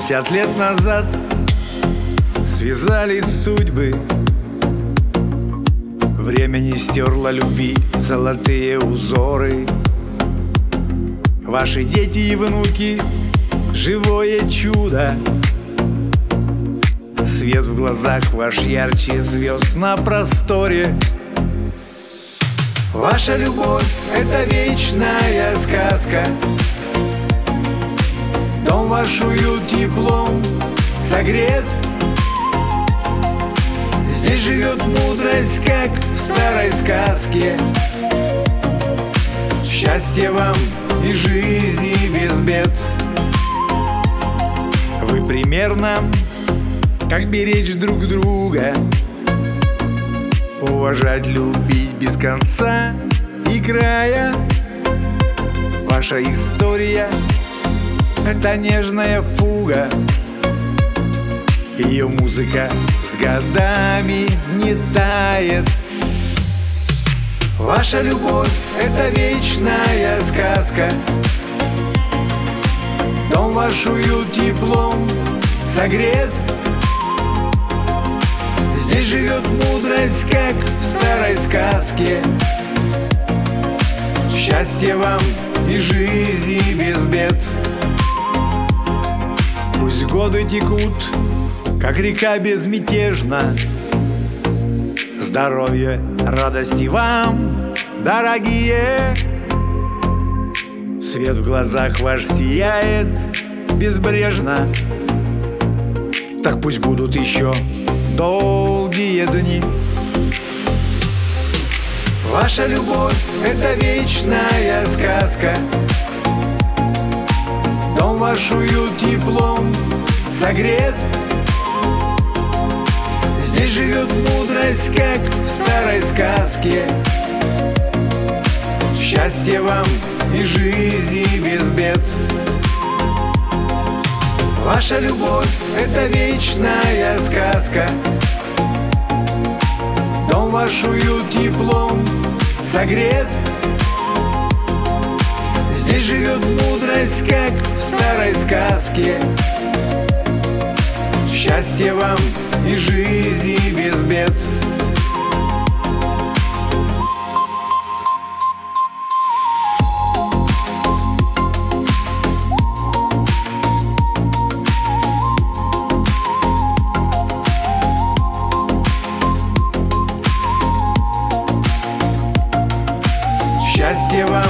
50 лет назад связались судьбы. Время не стерло любви золотые узоры. Ваши дети и внуки — живое чудо. Свет в глазах ваш ярче звезд на просторе. Ваша любовь — это вечная сказка. Дом ваш уют теплом согрет. Здесь живет мудрость, как в старой сказке. Счастья вам и жизни без бед. Вы примерно как беречь друг друга, уважать, любить без конца и края. Ваша история — это нежная фуга. Ее музыка с годами не тает. Ваша любовь — это вечная сказка. Дом ваш уют теплом согрет. Здесь живет мудрость, как в старой сказке. Счастья вам и жизни без бед. Пусть годы текут, как река безмятежна. Здоровья, радости вам, дорогие. Свет в глазах ваш сияет безбрежно. Так пусть будут еще долгие дни. Ваша любовь — это вечная сказка. Дом ваш уют теплом согрет. Здесь живет мудрость, как в старой сказке. Счастья вам и жизни без бед. Ваша любовь — это вечная сказка. Дом ваш уют теплом согрет. Здесь живет мудрость, как в старой сказке. Счастья вам и жизни без бед. Счастья вам